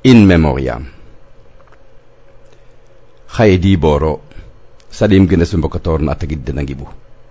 in memoriam. Khaye di boro sadim gene sumbokator na atagid na gibu.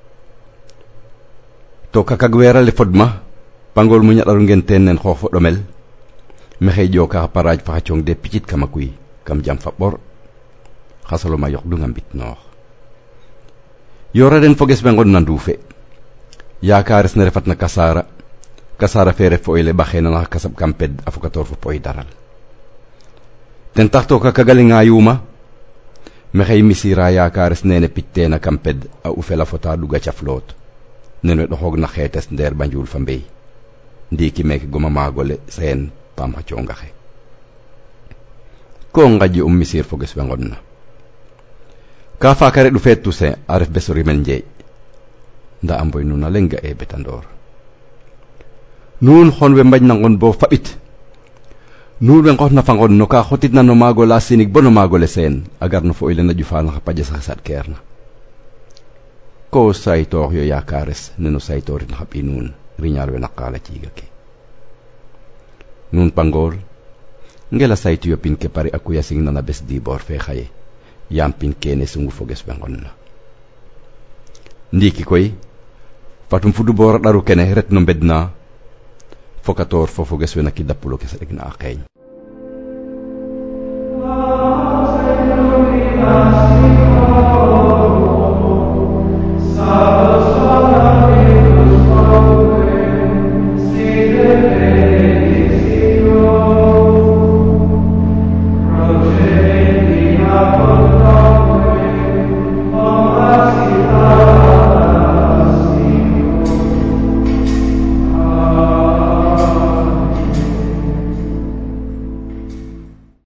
To kakagwera le fodma pangol munya larun genten nen khofo domel mexey joka paraj fa chong de pitit kamakui kam jam fa bor khasalo ma yok du ngambit no yora den foges bengon nandufe yaakares ne refat na kasara fere fo ile baxena na kasab kamped afukator fo poy daral ten taxto kakagalinga yuma mexey misira yaakares nene pittena kamped a ufela fota duga ca flot neno do xog na xetes nder banjul fa mbey ndiki mek goma magole sen pam ha congaxe ko ngaji misir foges bengonna ka fa kare du fetu se aref besori men je nda amboy nuna lenga e betandor nun xonwe mbaj nangon bo fabit nun ben xotna fangon no ka xotit na no magola sinik bono magole sen agar no fo ile na jufana xapaje saxat kerna ko saytor yo yakares neno saytor na xapinun riñal we naqala cigake nun pangol ngela saytu yo pin ke pare akuya sing na bes di bor fe xaye yam pin kene sungu foges bengonna ndiki koy fatum fudu bor daru kene ret no bedna fokator fo foges we na kidapulo ke sa egna akay